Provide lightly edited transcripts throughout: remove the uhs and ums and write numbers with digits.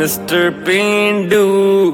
mister पेंडू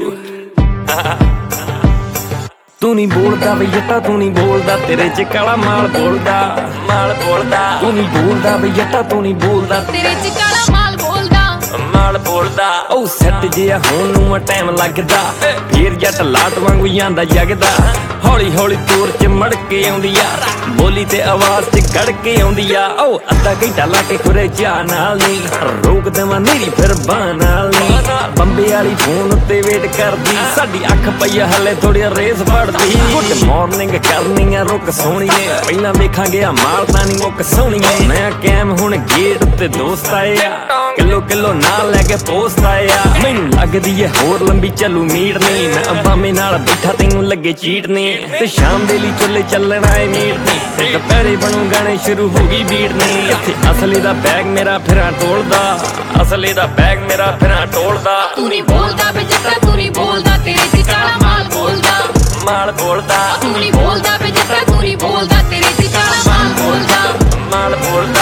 तू नहीं बोलदा बई जट्टा तू नहीं बोलदा तेरे च काला माल बोलदा तू नहीं बोलदा बई जट्टा तू नहीं बोलदा तेरे च काला माल बोलदा ओ सैट जिहा होण नूं टाइम लगदा फिर जट लाट वांगू जांदा जगदा हौली हौली तूर च मड़ के आउंदी आ बोली ते आवाज़ च गड़ के आउंदी आ ओ अद्धा घंटा ला के खुरे जा नाल नी रोक देवां नीरी फिर बां नाल नी बंबे वाली फोन उत्ते वेट करदी साडी अख पई हले थोड़ी रेस फड़दी गुड मॉर्निंग करनी आ रुक सोहणीए पहलां वेखांगे आ माल तां नी मुक सोहणीए मैं कैम हुण गेट उत्ते दोस्त आए आ किलो किलो नाल लैके पोस्ट आए आ मैनूं लगदी है होर लंबी चलू मीट नी मैं अंबामे नाल बैठा तैनूं लगे चीट नी ते शाम दे लई चुल्ले चलना है मीट नी ते दुपहरे बनू गाने शुरू हो गई बीट नी इत्थे असले दा बैग मेरा फिरां टोलदा असले दा बैग मेरा फिरां टोलदा तू नहीं बोलदा बे जट्टा तू नहीं बोलदा तेरे च काला माल बोलदा तू नहीं बोलदा बे जट्टा तू नहीं बोलदा तेरे च काला माल बोलदा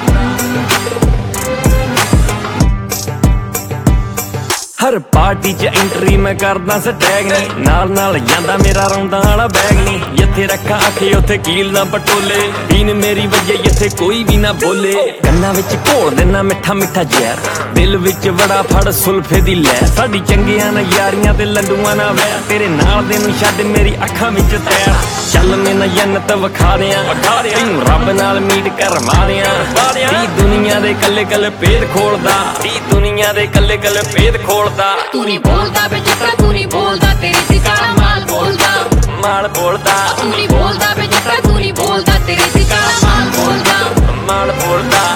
हर पार्टी च एंट्री मैं करदा सटैग नी नाल नाल जांदा मेरा रौंदा वाला बैग नी जिथे रखा आखे उथे कील ना पटोले बीन मेरी वजे जिथे कोई भी ना बोले गन्ना विच घोल देना मिठा मिठा जहर दिल विच बड़ा फड़ सुल्फे दी लैर साडी चंगियां ना यारियां ते लड्डूआं ना वैर तेरे नाल दे नूं छड्ड मेरी अखां विच तैर चल मैनूं जन्नत विखा दियां तैनूं रब नाल मीट करवा दियां दुनिया दे कल्ले कल्ले भेद खोलदा दुनिया दे कल्ले कल्ले भेद खोलदा तू नहीं बोलदा बे जट्टा तू नहीं बोलदा तेरे च काला माल बोलदा तू नहीं बोलदा बे जट्टा तू नहीं बोलदा तेरे च काला माल बोलदा